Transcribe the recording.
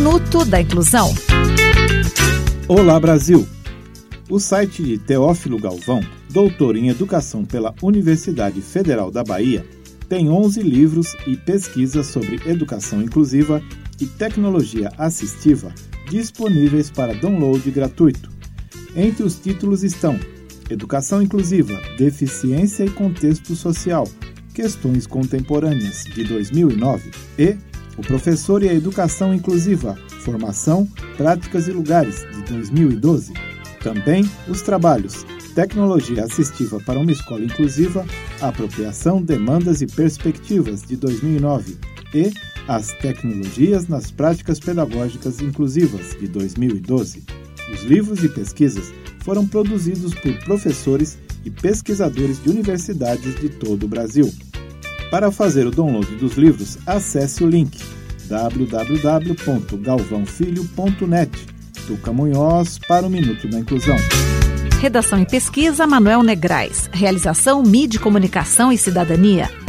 Minuto da Inclusão. Olá, Brasil! O site de Teófilo Galvão, doutor em Educação pela Universidade Federal da Bahia, tem 11 livros e pesquisas sobre educação inclusiva e tecnologia assistiva disponíveis para download gratuito. Entre os títulos estão Educação Inclusiva, Deficiência e Contexto Social, Questões Contemporâneas, de 2009, e O Professor e a Educação Inclusiva, Formação, Práticas e Lugares, de 2012. Também os trabalhos Tecnologia Assistiva para uma Escola Inclusiva, Apropriação, Demandas e Perspectivas, de 2009, e As Tecnologias nas Práticas Pedagógicas Inclusivas, de 2012. Os livros e pesquisas foram produzidos por professores e pesquisadores de universidades de todo o Brasil. Para fazer o download dos livros, acesse o link www.galvaofilho.net. Tuca Munhoz para o Minuto da Inclusão. Redação e pesquisa, Manuel Negrais. Realização, Mídia, Comunicação e Cidadania.